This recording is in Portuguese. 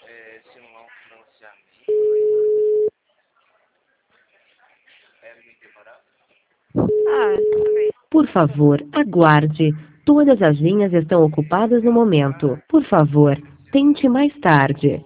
se não se é muito demorado. Também. Por favor, aguarde. Todas as linhas estão ocupadas no momento. Por favor, tente mais tarde.